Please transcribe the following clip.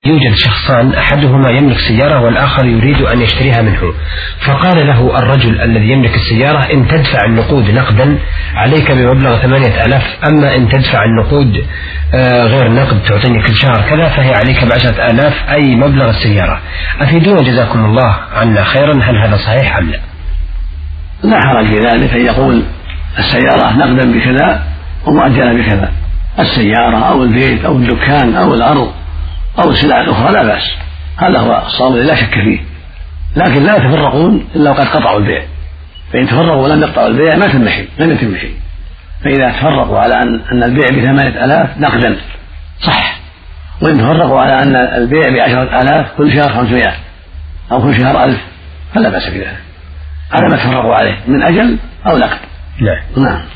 يوجد شخصان أحدهما يملك سيارة والآخر يريد أن يشتريها منه، فقال له الرجل الذي يملك السيارة: إن تدفع النقود نقدا عليك بمبلغ 8000، أما إن تدفع النقود غير نقد تعطيني كل شهر كذا فهي عليك ب10,000، أي مبلغ السيارة. أفيدونا جزاكم الله عنا خيرا، هل هذا صحيح أم لا؟ لا حرج في ذلك أن يقول السيارة نقدا بكذا ومؤجلة بكذا، السيارة أو البيت أو الدكان أو الأرض أو السلع الأخرى لا بأس، هذا هو الصواب لا شك فيه، لكن لا يتفرقون إلا وقد قطعوا البيع، فإن تفرقوا ولم يقطعوا البيع ما تم شيء، لم يتم شيء. فإذا تفرقوا على أن البيع ب8,000 نقدا صح، وإن تفرقوا على أن البيع ب10,000 كل شهر 500 أو كل شهر 1000 فلا بأس بذلك، على ما تفرقوا عليه من أجل أو نقد. نعم.